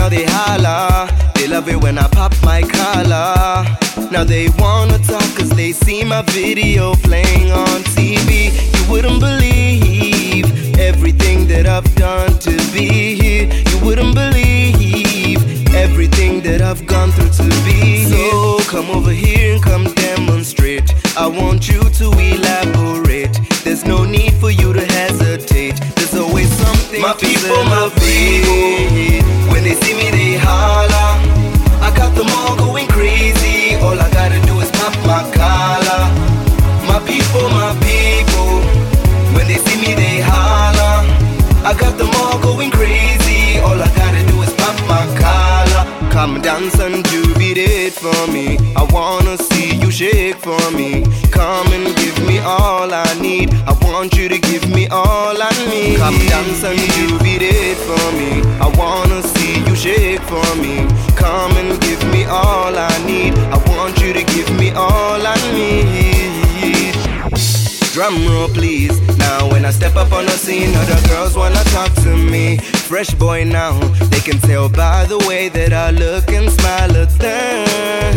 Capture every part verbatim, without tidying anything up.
now they holla. They love it when I pop my collar. Now they wanna talk cause they see my video playing on T V. You wouldn't believe everything that I've done to be here. You wouldn't believe everything that I've gone through to be here. So come over here and come demonstrate. I want you to elaborate. There's no need for you to hesitate. There's always something my to people, my people. When they see me they holla. I got them all going crazy. All I gotta do is pop my collar. My people, my people. When they see me they holla. I got them all going crazy. All I gotta do is pop my collar. Come dance and jubilate for me. I wanna see you shake for me. Come and give me all I need. I want you to give me all I need. Come dance and jubilate for me. I wanna see you shake for me. Come and give me all I need. I want you to give me all I need. Drum roll please. Now when I step up on the scene, other girls wanna talk to me. Fresh boy now, they can tell by the way that I look and smile at them.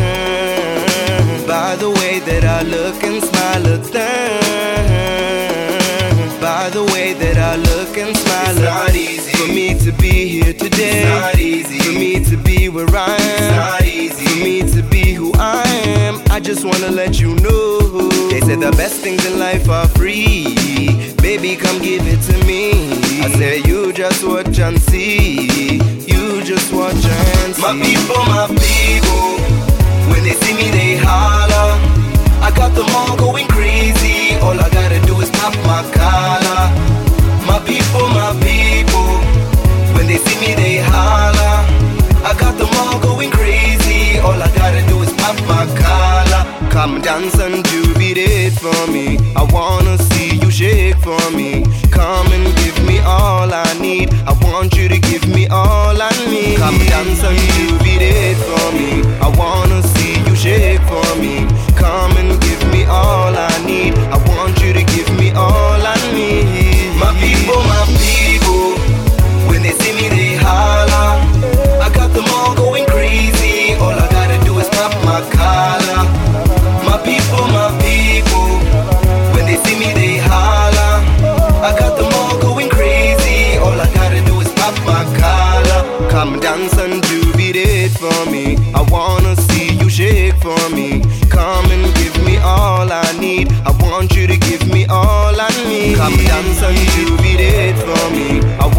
By the way that I look and smile at them. By the way that I look and smile it's at them. Easy for me to be here today. It's not easy for me to be where I am. It's not easy for me to be who I am. I just wanna let you know. They said the best things in life are free. Baby, come give it to me. I said you just watch and see. You just watch and see. My people, my people. When they see me they holla. I got them all going crazy. All I gotta do is pop my collar. My people, my people. When they see me they holla. I got them all going crazy. All I gotta do is pop my collar. Come dance and jubilate for me. I wanna see you shake for me. Come and give me all I need. I want you to give me all I need. Come dance and jubilate for me. I wanna see you shake for me. Come and give me all I need. I want you to give me all I need. My people, my people. When they see me they holla. I got them all going crazy. All I gotta do is pop my collar. My people, my people. When they see me they holla. I got them all going crazy. All I gotta do is pop my collar. Come dance and jubilate for me. I wanna see you shake for me. Come and give me all I need. I want you to give me all I need. Come dance and jubilate for me. I